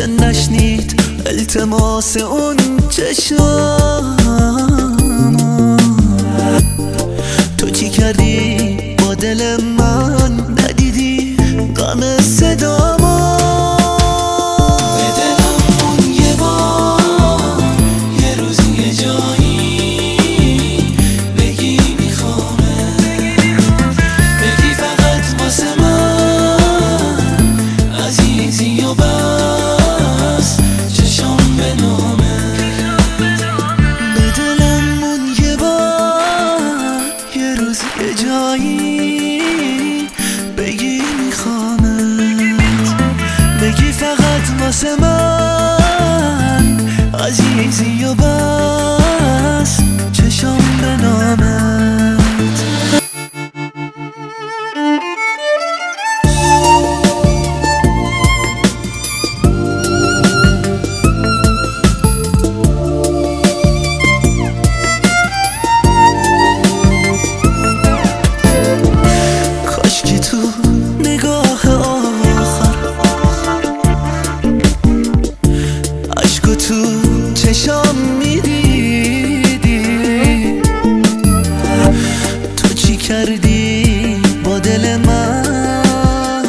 نشنید التماس اون چشم. تو چی کردی با دل من؟ ندیدی غم صدامو؟ به دلم مون یه بار، یه روزی یه جایی بگی میخوامه، بگی فقط واسه من عزیزی و بس چشم به نامه. به دلم مون یه بار، یه روزی یه جایی بگی میخوامت، بگی فقط واسه من عزیزی و بس چشم به نامت. کاشکی تو نگاه آخر عشقو تو چشام میدیدی. تو چی کردی با دل من؟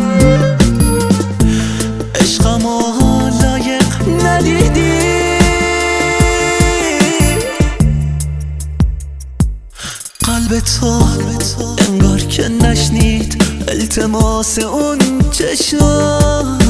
عشقمو لایق ندیدی. قلب تو انگار که نشنید التماس اون چشم.